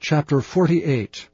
Chapter 48.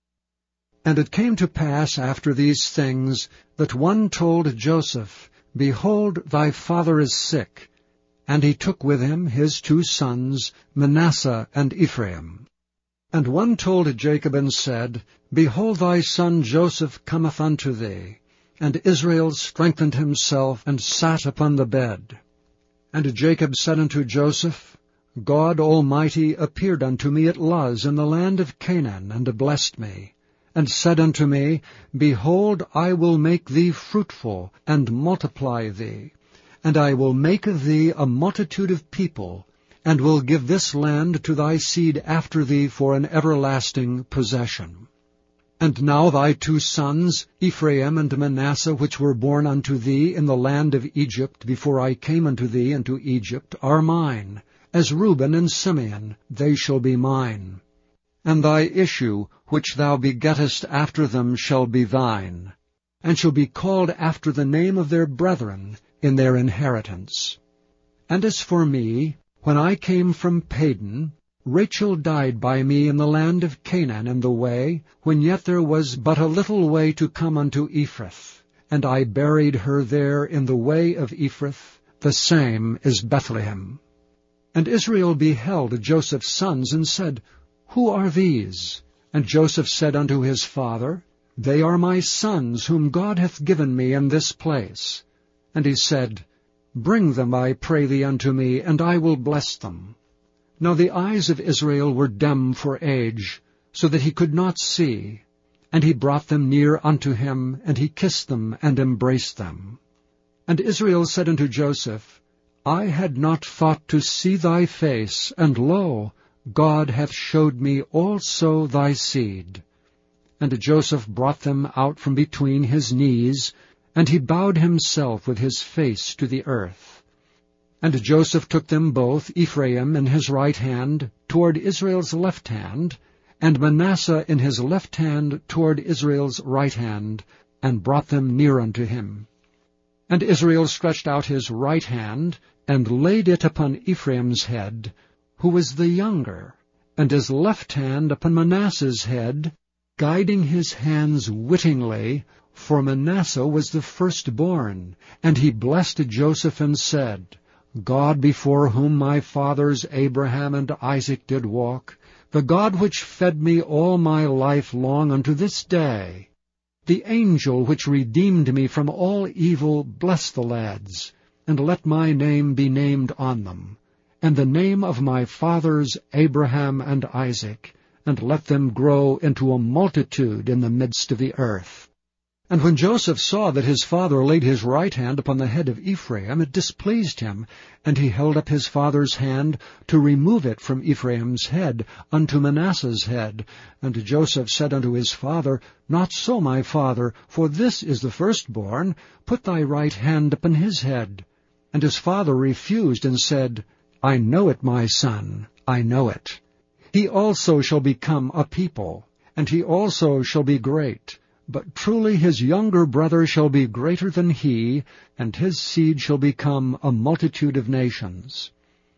And it came to pass after these things, that one told Joseph, Behold, thy father is sick. And he took with him his 2 sons, Manasseh and Ephraim. And one told Jacob and said, Behold, thy son Joseph cometh unto thee. And Israel strengthened himself, and sat upon the bed. And Jacob said unto Joseph, God Almighty appeared unto me at Luz in the land of Canaan, and blessed me, and said unto me, Behold, I will make thee fruitful, and multiply thee, and I will make of thee a multitude of people, and will give this land to thy seed after thee for an everlasting possession. And now thy 2 sons, Ephraim and Manasseh, which were born unto thee in the land of Egypt before I came unto thee into Egypt, are mine. As Reuben and Simeon, they shall be mine. And thy issue, which thou begettest after them, shall be thine, and shall be called after the name of their brethren in their inheritance. And as for me, when I came from Padan, Rachel died by me in the land of Canaan in the way, when yet there was but a little way to come unto Ephrath, and I buried her there in the way of Ephrath, the same is Bethlehem. And Israel beheld Joseph's sons, and said, Who are these? And Joseph said unto his father, They are my sons, whom God hath given me in this place. And he said, Bring them, I pray thee, unto me, and I will bless them. Now the eyes of Israel were dim for age, so that he could not see. And he brought them near unto him, and he kissed them, and embraced them. And Israel said unto Joseph, I had not thought to see thy face, and lo, God hath showed me also thy seed. And Joseph brought them out from between his knees, and he bowed himself with his face to the earth. And Joseph took them both, Ephraim in his right hand, toward Israel's left hand, and Manasseh in his left hand toward Israel's right hand, and brought them near unto him. And Israel stretched out his right hand, and laid it upon Ephraim's head, who was the younger, and his left hand upon Manasseh's head, guiding his hands wittingly, for Manasseh was the firstborn. And he blessed Joseph and said, God before whom my fathers Abraham and Isaac did walk, the God which fed me all my life long unto this day, the angel which redeemed me from all evil, bless the lads, and let my name be named on them, and the name of my fathers Abraham and Isaac, and let them grow into a multitude in the midst of the earth. And when Joseph saw that his father laid his right hand upon the head of Ephraim, it displeased him, and he held up his father's hand to remove it from Ephraim's head unto Manasseh's head. And Joseph said unto his father, Not so, my father, for this is the firstborn. Put thy right hand upon his head. And his father refused, and said, I know it, my son, I know it. He also shall become a people, and he also shall be great. But truly his younger brother shall be greater than he, and his seed shall become a multitude of nations.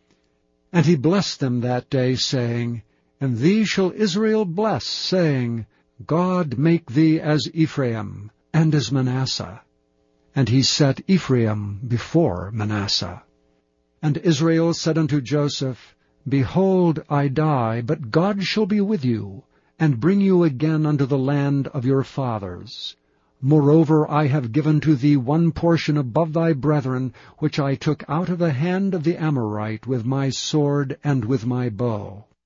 And he blessed them that day, saying, And thee shall Israel bless, saying, God make thee as Ephraim, and as Manasseh. And he set Ephraim before Manasseh. And Israel said unto Joseph, Behold, I die, but God shall be with you, and bring you again unto the land of your fathers. Moreover, I have given to thee one portion above thy brethren, which I took out of the hand of the Amorite with my sword and with my bow.